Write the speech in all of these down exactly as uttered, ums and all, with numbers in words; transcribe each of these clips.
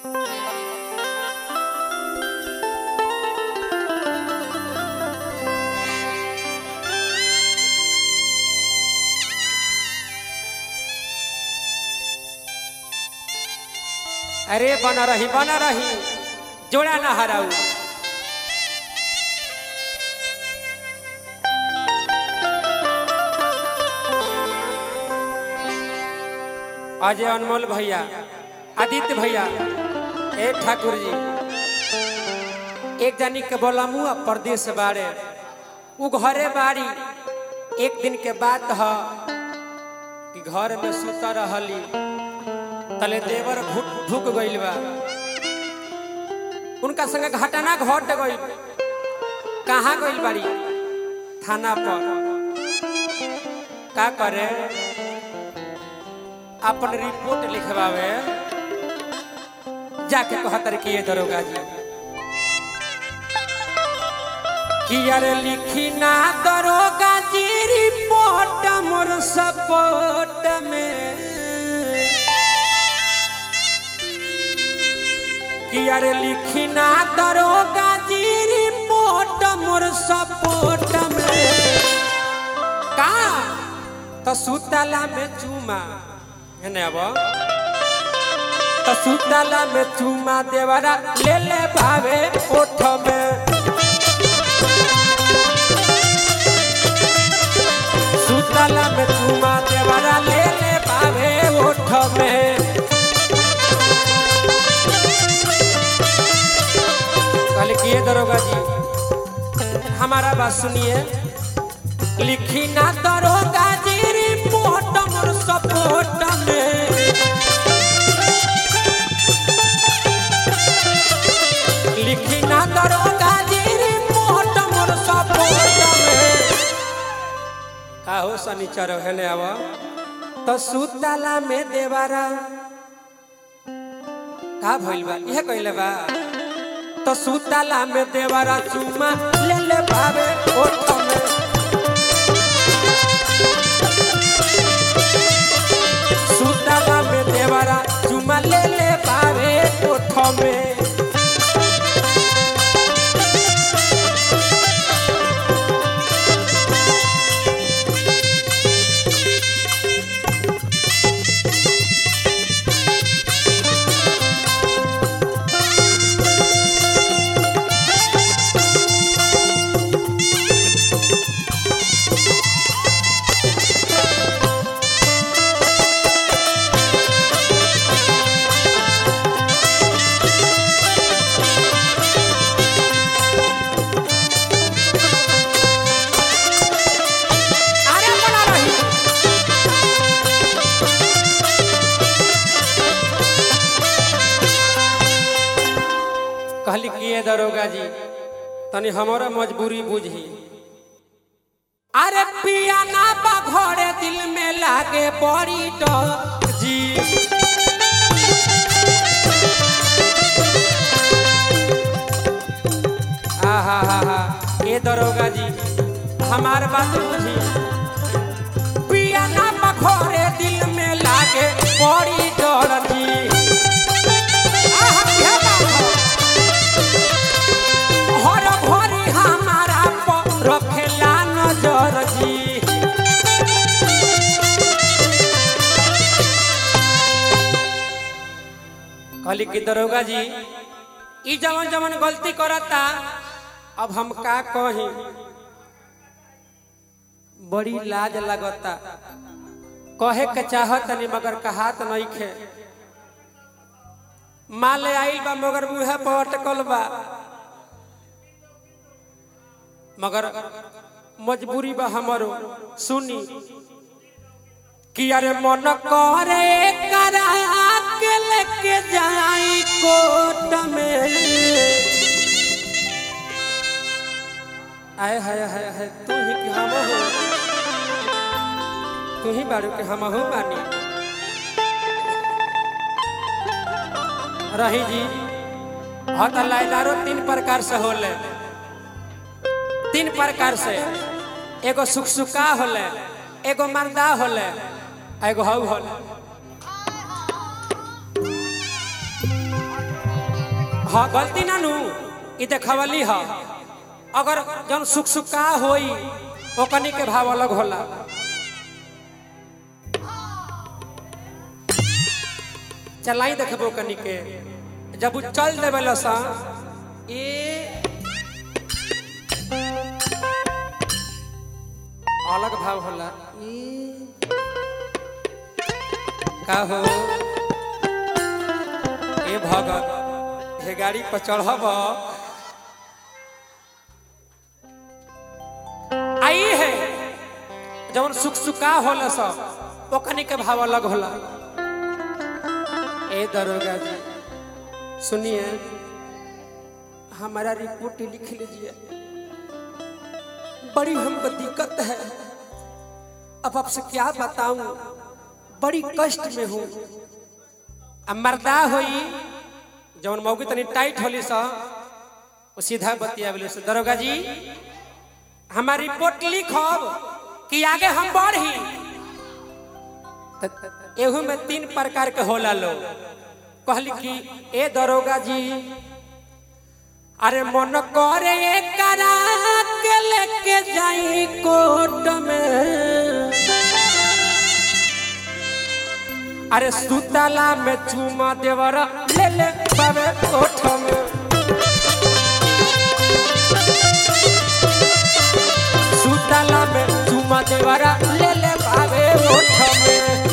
अरे बना रही बना रही जोड़ा ना हराऊ। अजय अनमोल भैया, आदित्य भैया, ए ठाकुर जी, एक जानी के बोला मुआ परदेश बारे उ घरे बारी। एक दिन के बात है कि घर में सुता रहली तले देवर ढुक गइल बा। उनका संग घटना घट गइल। कहाँ गइल बारी? थाना पर। का करे? अपन रिपोर्ट लिखवावे। जाके कहतर कि ये दरोगा जी कि यार लिखी ना दरोगा जी रिपोर्ट मोर सपोर्ट में कि यार लिखी ना दरोगा जी रिपोर्ट मोर सपोर्ट में का तो सुतला में चूमा है ने अब तो सुतला में चूमा देवरा ले ले भावे ओठ में। सुतला में चूमा देवरा ले ले भावे ओठ में। कल किए दरोगा जी हमारा बात सुनिए। लिखी ना दरोगा जी रिपोर्ट मोर सपोर्ट में लिखी ना दरोगा जी रिपोर्ट मोर सपोर्ट में। का हो शनिचर है ने आवा तो सुतला में देवारा का भइल बा यह कइले बा तो सुतला में देवारा चुमा ले ले भावे ओठ में। सुतला में देवारा चुमा ले ले भावे ओठ में। कहली किए दरोगा जी तनी हमारा मजबूरी बुझी। अरे पिया ना बा घरे दिल में लागे बड़ी डर जी। आहा हा हा ये दरोगा जी हमार बात बुझी। पिया ना बा घरे दिल में लागे बड़ी डर जी। हर भरी हमारा पर रखेला नजर जी। कहली कि दरोगा जी ई जवन जवन गलती करता अब हम का कही बड़ी लाज लगता। कहे के चाहत नहीं मगर कहात नहीं खे। माले आइल बा मगर मुहे पर अटकल बा मगर मजबूरी बा हमारो सुनी कि अरे मन करे करा के लेके जाई कोट में। आए हाय हाय हाय तू ही कि हम हो तू ही बारू के हम हो बानी। रही जी हत लाइदारो तीन प्रकार से होले। तीन प्रकार से एगो सुखसुका होले एगो मर्दा होले एगो हऊ होले। हाँ गलती ना नू ई देखवली ह अगर जन सुख सुखा होई ओकनी के भाव अलग होला। चलाई देखबो कनी के जब चल देवे लसा ए अलग भाव होला। का हो ए भगत हे गाड़ी पर चढ़ब आई है जब सुख सुखा होला सब ओकनी के भाव अलग होला। ए दरोगा जी सुनिए हमारा रिपोर्ट लिख लीजिए, बड़ी हमको दिक्कत है। अब आपसे क्या बताऊं, बड़ी कष्ट में हूं। अब मर्दा होई जौन मौकी तनी टाइट होली सा वो सीधा बतिया बोले से दरोगा जी हमारी रिपोर्ट लिखब कि आगे हम बढ़ी। एहू में तीन प्रकार के होला लो। कहली कि ए दरोगा जी अरे मन करे करा के लेके जाई कोर्ट में, अरे सुतला में चुमा देवरा ले ले बाबे कोठ में। सुतला में चुमा देवरा ले ले बाबे कोठ में।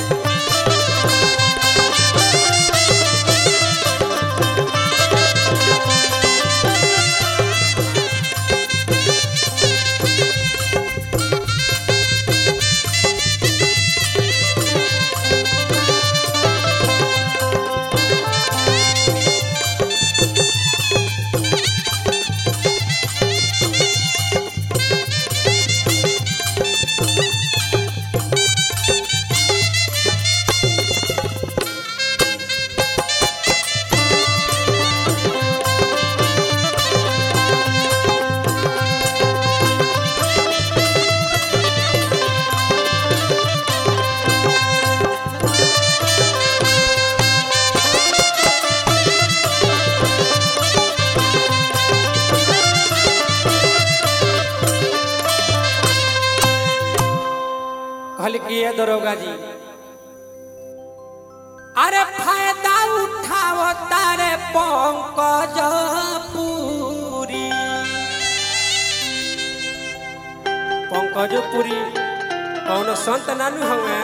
किए दरोगा जी अरे फायदा उठाओ तारे पंकज पुरी। पंकज पुरी कौन संत नानू हवे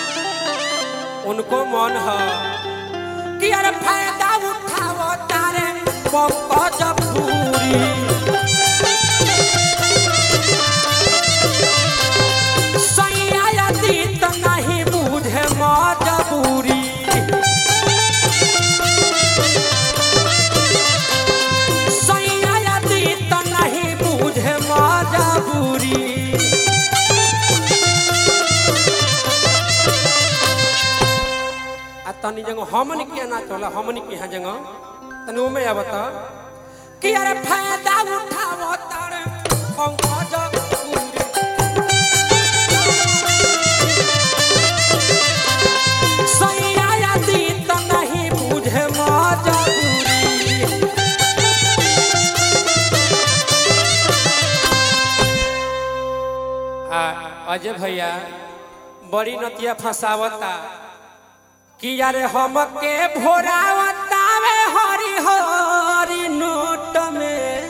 उनको मन है कि अरे फायदा उठाओ तारे पंकज पुरी। तनी जगह हमन के ना चला हमन के यहाँ जगह तनी ओमे आवता कि अरे फायदा उठाओ तारे पंकज पुरी। सैया दी तो नहीं बुझे मजबूरी। आ अजय भैया बड़ी नतिया फंसावता कि यारे हमके भोरावतावे हरी हरी नोट में।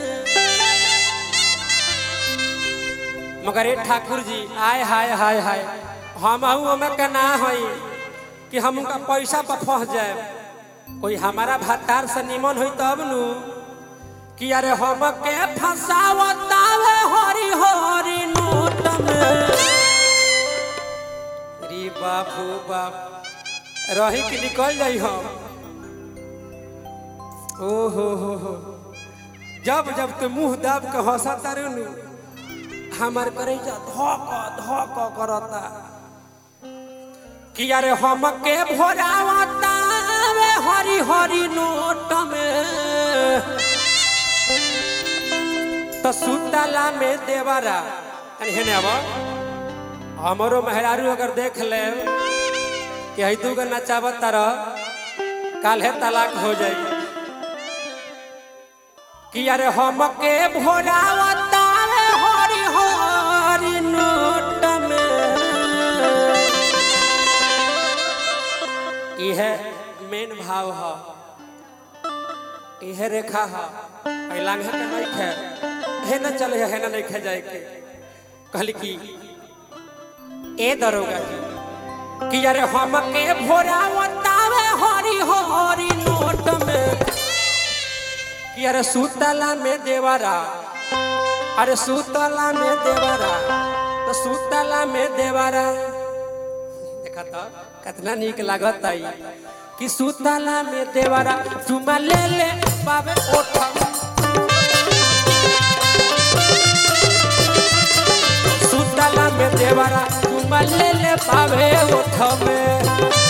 मगर ए ठाकुर जी आय हाय हाय हाय हम हमें के ना होई कि हम उनका पैसा पर फंस जाए। कोई हमारा भत्तार से निमन होई तब नु कि यारे हमके फंसावतावे हरी हरी नोट में। रे बापू बाप रही कि निकल जाई हम। ओ हो हो हो जब जब तो मुंह दाब के हंसा तारू नु हमार करे जा धक धक करता कि यारे हमके भोरावता वे हरी हरी नोट में। तो सुतला में देवरा हेने अब हमारो मेहरारू अगर देख ले कि हई तू नचावत तारा काल है तलाक हो जाए। कि अरे हमके भोरावता हरी हरी नोट में यह मेन भाव है, यह रेखा है। लांघे के नहीं खे है ना चले है ना नहीं खे जाए के कहली कि ए दरोगा जी कि अरे हमके भोरावता हरी हरी नोट में कि अरे सुतला में देवरा, अरे सुतला में देवरा, तो सुतला में देवरा देखा तो कितना नीक लागत आई कि सुतला में देवरा चुमा ले ले पावे ओठा, सुतला में देवरा चुमा ले ले पावे ओठा में।